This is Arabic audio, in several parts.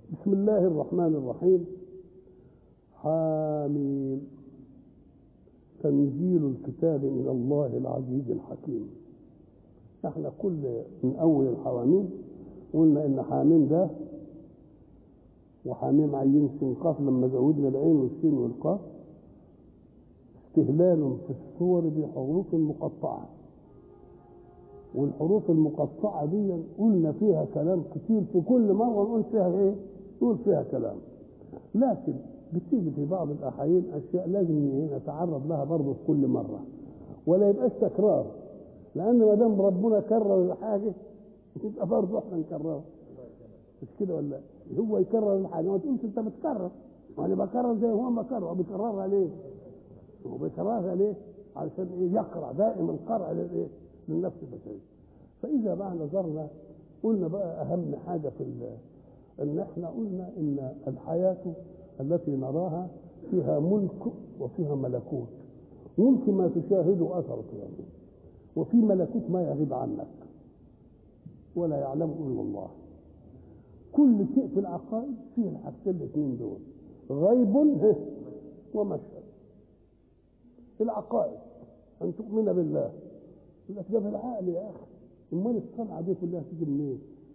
بسم الله الرحمن الرحيم. حاميم. تنزيل الكتاب من الله العزيز الحكيم. احنا من اول الحواميم قلنا ان حاميم ده وحاميم عين سين قاف لما زودنا العين والسين والقاف استهلال في الصور بحروف مقطعه، والحروف المقطعه دي قلنا فيها كلام كتير، في كل مره نقول فيها ايه؟ نقول فيها كلام، لكن بتيجي في بعض الاحايين اشياء لازم نتعرض لها برضه في كل مره ولا يبقاش تكرار، لان ما دام ربنا كرر الحاجه يبقى برضه احنا نكررها، مش كده ولا؟ هو يكرر الحاجه ما تقولش انت بتكرر، وانا بكرر زي هو ما كرر. بيكررها ليه؟ هو بيكررها ليه؟ علشان ايه؟ يقرا دائما القرع للايه؟ للنفس البشريه. فاذا بقى نظرنا قلنا بقى اهم حاجه في ان احنا قلنا ان الحياه التي نراها فيها ملك وفيها ملكوت. ملك ما تشاهده اثره يعني، وفي ملكوت ما يغيب عنك ولا يعلم الا الله. كل شيء في العقائد فيه الحاجتين الاثنين دول، غيب ومشهد. العقائد ان تؤمن بالله، يقول لك ده بالعقل يا اخي، امال الصنعه دي كلها تيجي منين؟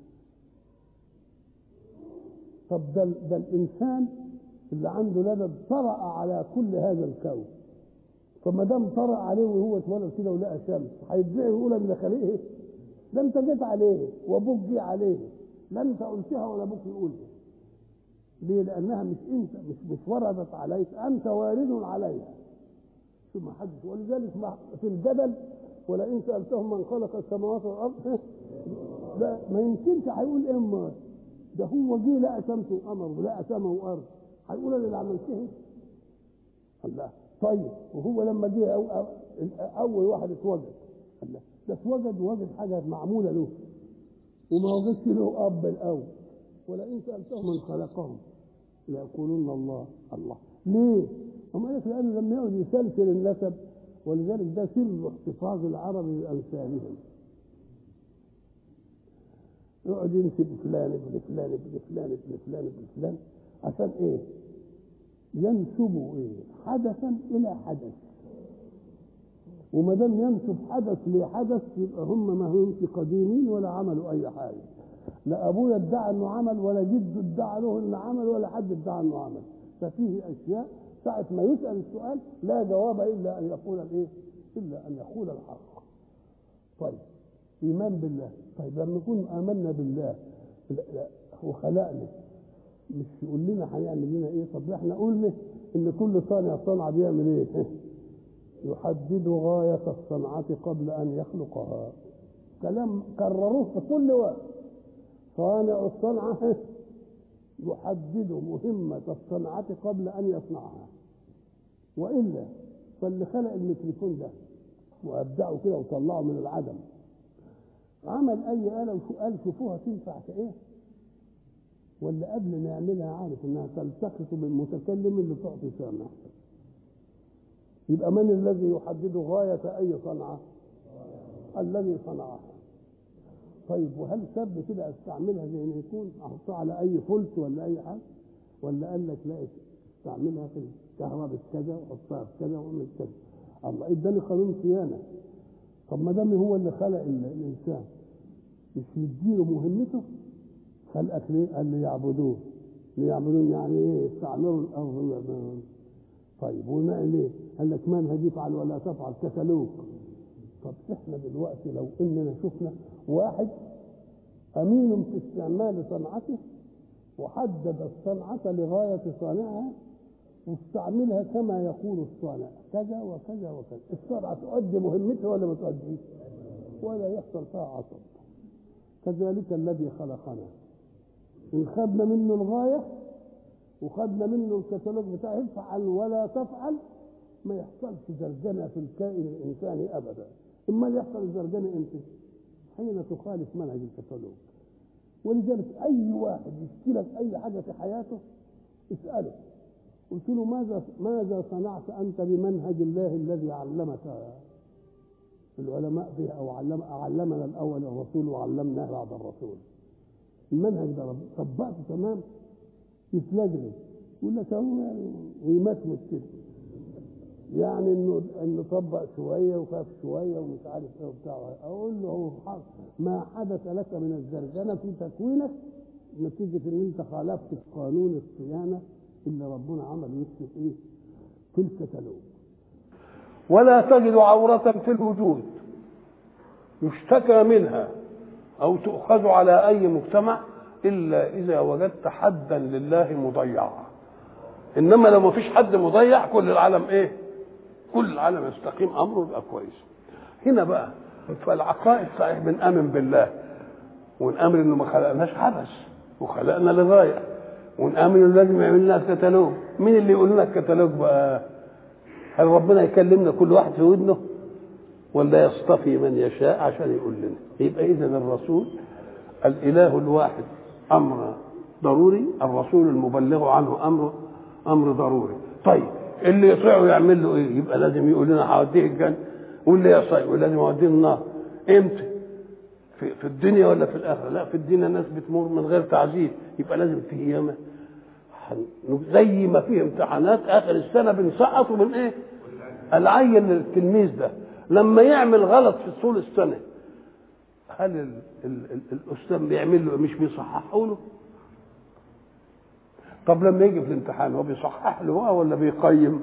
طب ده الانسان اللي عنده لبن طرأ على كل هذا الكون، فما دام طرأ عليه وهو اتولد كده ولقى شمس هيدعي ويقول انا خلقه؟ ده انت جيت عليه وابوك جه عليه، لا انت قلتها ولا ابوك يقولها. ليه؟ لانها مش انت، مش وردت عليك، انت وارد عليها. ثم حدث. ولذلك في الجدل ولئن سالتهم من خلق السماوات والارض لا ما يمكنش هيقول اما ده هو جه لقى شمس وقمر ولقى سماء وارض، هيقول انا اللي عملته؟ الله. طيب وهو لما جه اول واحد اتوجد، الله ده اتوجد ووجد حاجه معموله له وما وجدش له اب الاول. ولئن سالتهم من خلقهم ليقولون الله. الله ليه؟ هم قالت لانه لما يقعد يسلسل النسب، ولذلك ده سر احتفاظ العرب لانسابهم. يقعد ينسب فلان ابن فلان ابن فلان ابن فلان ابن فلان عشان ايه؟ ينسبوا ايه؟ حدثا الى حدث، وما دام ينسب حدث لحدث يبقى هم ما همش قديمين ولا عملوا اي حاجه. لا ابويا ادعى انه عمل ولا جده ادعى له انه عمل ولا حد ادعى انه عمل. ففيه اشياء ساعه ما يسال السؤال لا جواب الا ان يقول الايه؟ الا ان يقول الحق. طيب ايمان بالله. طيب لما نكون امنا بالله هو خلقنا، مش يقول لنا هيعمل لنا ايه؟ طب احنا قلنا ان كل صانع صنعه بيعمل ايه؟ يحدد غايه الصنعه قبل ان يخلقها. كلام كرروه في كل وقت. صانع الصنعه يحدد مهمه الصنعه قبل ان يصنعها، والا فاللي خلق الميكروفون ده وابدعه كده وطلعه من العدم عمل اي آلة وقال شوفوها تنفع في ايه؟ ولا قبل ما يعملها عارف انها تلتقط بالمتكلم اللي تعطي سامع؟ يبقى من الذي يحدد غاية اي صنعة؟ الذي صنعها. طيب وهل سب كده استعملها زي ما يكون احطها على اي فلت ولا اي حاجة؟ ولا قال لك لا استعملها في الكهرباء كذا وحطها في كذا واعمل كذا؟ الله اداني قانون صيانة. طب ما دام هو اللي خلق الانسان مش يديله مهمته؟ خلقك ليه؟ قال لي يعبدوه. ليعبدون يعني ايه؟ يستعمروا الارض ويعملون. طيب والماء ليه؟ قال لك منهج افعل ولا تفعل كتالوج. طب احنا دلوقتي لو اننا شفنا واحد امين في استعمال صنعته وحدد الصنعه لغايه صانعها واستعملها كما يقول الصانع كذا وكذا وكذا، الصنعه تؤدي مهمتها ولا ما تؤديش؟ ولا يحصل فيها عصب. كذلك الذي خلقنا إن خدنا منه الغاية وخدنا منه الكتالوج بتاعه افعل ولا تفعل ما يحصلش زرجنة في الكائن الإنساني أبدا. إما يحصل الزرجنة إمتى؟ حين تخالف منهج الكتالوج. ولذلك أي واحد يشكي لك أي حاجة في حياته اسأله، قلت له ماذا صنعت أنت بمنهج الله الذي علمك العلماء فيه أو علمنا الأول الرسول وعلمناه بعد الرسول؟ المنهج ده طبقته تمام يتلجلج يقول لك اهو ويمتمت كده، يعني انه طبق شويه وخاف شويه ومش عارف ايه وبتاع. اقول له هو ما حدث لك من الزرجنه في تكوينك نتيجه ان انت خالفت قانون الصيانه اللي ربنا عمل يكتب ايه في الكتالوج. ولا تجد عورة في الوجود يشتكى منها او تؤخذ على اي مجتمع الا اذا وجدت حدا لله مضيع. انما لو ما فيش حد مضيع كل العالم ايه؟ كل العالم يستقيم امره يبقى كويس. هنا بقى فالعقائد صحيح بنآمن بالله ونآمن انه ما خلقناش عبث وخلقنا لغايه، ونآمن انه لازم يعمل لنا كتالوج. مين اللي يقول لنا الكتالوج بقى؟ هل ربنا يكلمنا كل واحد في ودنه ولا يصطفي من يشاء عشان يقول لنا؟ يبقى اذا الرسول الاله الواحد امر ضروري، الرسول المبلغ عنه امر ضروري. طيب اللي يطيعه يعمل له ايه؟ يبقى لازم يقول لنا هوديه الجنه، واللي يعصيه لازم يوديه النار. امتى؟ في الدنيا ولا في الاخره؟ لا، في الدنيا الناس بتمر من غير تعذيب، يبقى لازم في ايامه زي ما فيه امتحانات اخر السنه بنسقط ومن ايه؟ العين التلميذ ده لما يعمل غلط في طول السنه هل الاستاذ بيعمل له مش بيصححوا له؟ طب لما يجي في الامتحان هو بيصحح له ولا بيقيم؟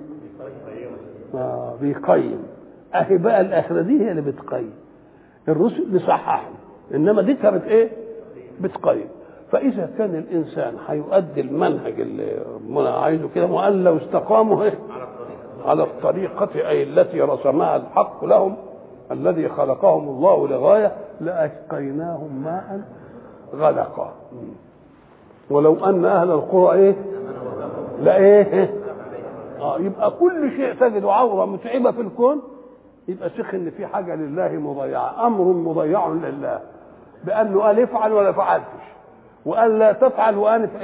بيقيم. اهي بقى الاخره دي هي اللي بتقيم. الرسل بيصححوا انما دي كانت ايه؟ بتقيم. فاذا كان الانسان هيؤدي المنهج اللي ربنا عايزه كده، وان لو استقاموا ايه؟ على الطريقه اي التي رسمها الحق لهم الذي خلقهم الله لغايه لاسقيناهم ماء غدقا. ولو ان اهل القرى ايه؟ لا ايه؟ يبقى كل شيء تجد عوره متعبه في الكون يبقى شيخ ان في حاجه لله مضيعه، امر مضيع لله، بانه قال افعل ولا فعلتش، وقال لا تفعل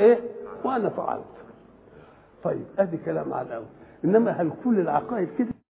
وانا فعلت. طيب ادي كلام على الاول. انما هل كل العقائد كده؟